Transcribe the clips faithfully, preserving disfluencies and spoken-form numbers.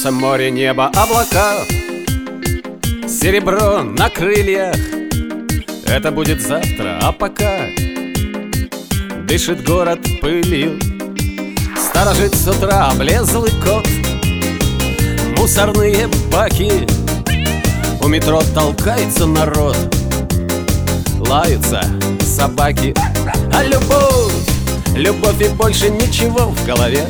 Солнце, море, небо, облака, серебро на крыльях. Это будет завтра, а пока дышит город пылью. Сторожит с утра облезлый кот, мусорные баки. У метро толкается народ, лаются собаки. А любовь, любовь и больше ничего в голове.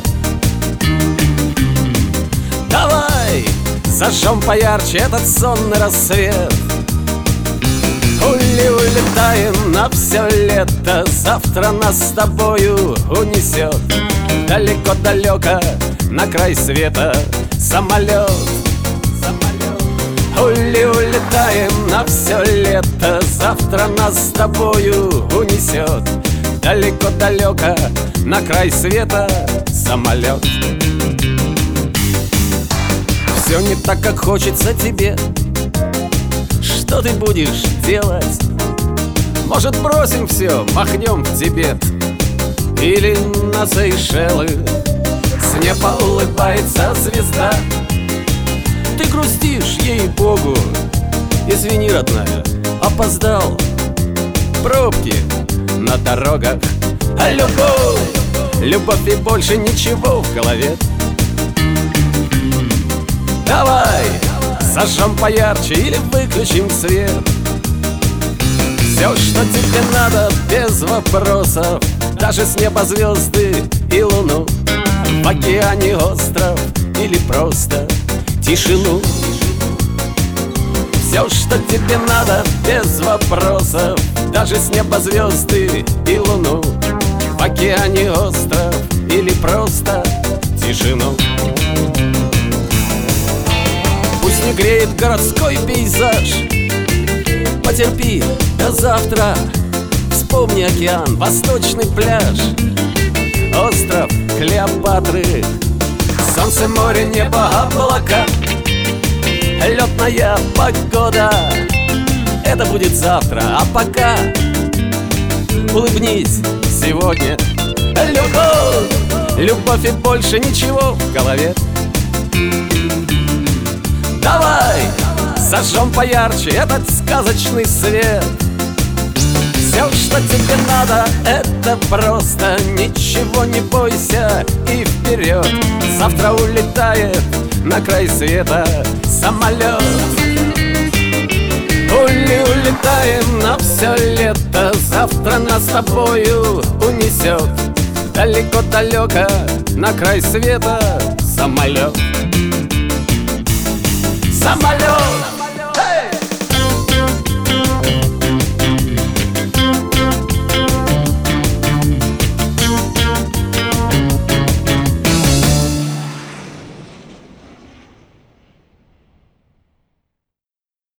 Давай зажжем поярче этот сонный рассвет. Ули, улетаем на все лето, завтра нас с тобою унесет далеко-далеко на край света самолет. Ули, улетаем на все лето, завтра нас с тобою унесет далеко-далеко на край света самолет. Все не так, как хочется тебе. Что ты будешь делать? Может, бросим все, махнем в Тибет или на Сейшелы? С неба улыбается звезда. Ты грустишь, ей-богу. Извини, родная, опоздал. Пробки на дорогах. А любовь, любовь и больше ничего в голове. Давай зажжем поярче или выключим свет. Все, что тебе надо, без вопросов. Даже с неба звезды и луну, в океане остров или просто тишину. Все, что тебе надо, без вопросов. Даже с неба звезды и луну, в океане остров или просто тишину. Пусть не греет городской пейзаж, потерпи до завтра. Вспомни океан, восточный пляж, остров Клеопатры. Солнце, море, небо, облака, летная погода. Это будет завтра, а пока улыбнись сегодня. Любовь, любовь и больше ничего в голове. Давай зажжем поярче этот сказочный свет. Все, что тебе надо, это просто ничего не бойся и вперед. Завтра улетает на край света самолет. Ули, улетаем на все лето, завтра нас с тобою унесет далеко-далеко на край света самолет. Самолет.